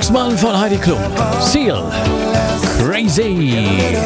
Rossmann von Heidi Klum. Seal. Crazy.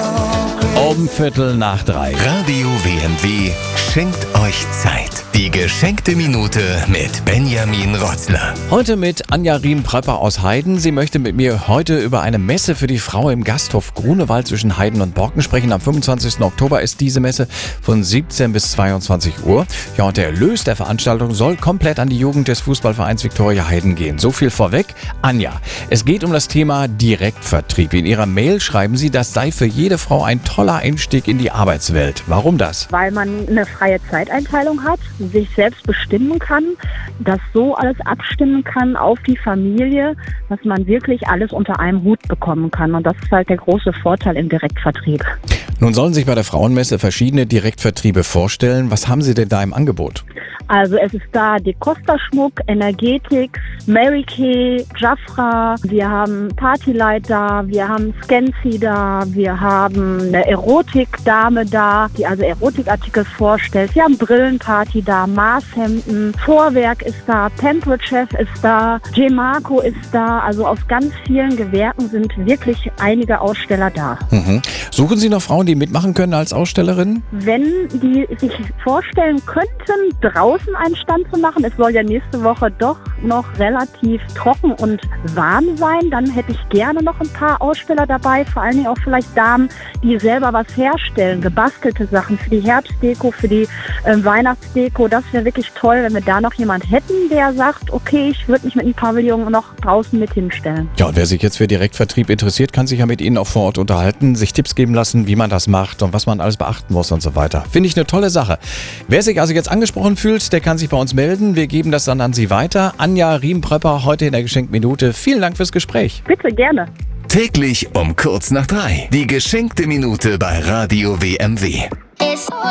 Um 2:45. Radio WMW schenkt euch Zeit. Die geschenkte Minute mit Benjamin Rotzler. Heute mit Anja Riem-Pröpper aus Heiden. Sie möchte mit mir heute über eine Messe für die Frau im Gasthof Grunewald zwischen Heiden und Borken sprechen. Am 25. Oktober ist diese Messe von 17 bis 22 Uhr. Ja, und der Erlös der Veranstaltung soll komplett an die Jugend des Fußballvereins Viktoria Heiden gehen. So viel vorweg. Anja, es geht um das Thema Direktvertrieb. In Ihrer Mail schreiben Sie, das sei für jede Frau ein toller Einstieg in die Arbeitswelt. Warum das? Weil man eine freie Zeiteinteilung hat, sich selbst bestimmen kann, das so alles abstimmen kann auf die Familie, dass man wirklich alles unter einem Hut bekommen kann. Und das ist halt der große Vorteil im Direktvertrieb. Nun sollen sich bei der Frauenmesse verschiedene Direktvertriebe vorstellen. Was haben Sie denn da im Angebot? Also es ist da die Costa Schmuck, Energetix, Mary Kay, Jafra, wir haben Partylight da, wir haben Scancy da, wir haben eine Erotikdame da, die also Erotikartikel vorstellt. Wir haben Brillenparty da, Maßhemden, Vorwerk ist da, Tempo-Chef ist da, Gemarco ist da. Also aus ganz vielen Gewerken sind wirklich einige Aussteller da. Suchen Sie noch Frauen, die mitmachen können als Ausstellerinnen? Wenn die sich vorstellen könnten, draußen einen Stand zu machen, es soll ja nächste Woche doch noch relativ trocken und warm sein, dann hätte ich gerne noch ein paar Aussteller dabei, vor allen Dingen auch vielleicht Damen, die selber was herstellen, gebastelte Sachen für die Herbstdeko, für die Weihnachtsdeko. Das wäre wirklich toll, wenn wir da noch jemand hätten, der sagt, okay, ich würde mich mit einem Pavillon noch draußen mit hinstellen. Ja, und wer sich jetzt für Direktvertrieb interessiert, kann sich ja mit Ihnen auch vor Ort unterhalten, sich Tipps geben lassen, wie man das macht und was man alles beachten muss und so weiter. Finde ich eine tolle Sache. Wer sich also jetzt angesprochen fühlt, der kann sich bei uns melden. Wir geben das dann an Sie weiter. Anja Riem-Pröpper heute in der Geschenkminute. Vielen Dank fürs Gespräch. Bitte, gerne. Täglich um kurz nach 3. Die geschenkte Minute bei Radio WMW.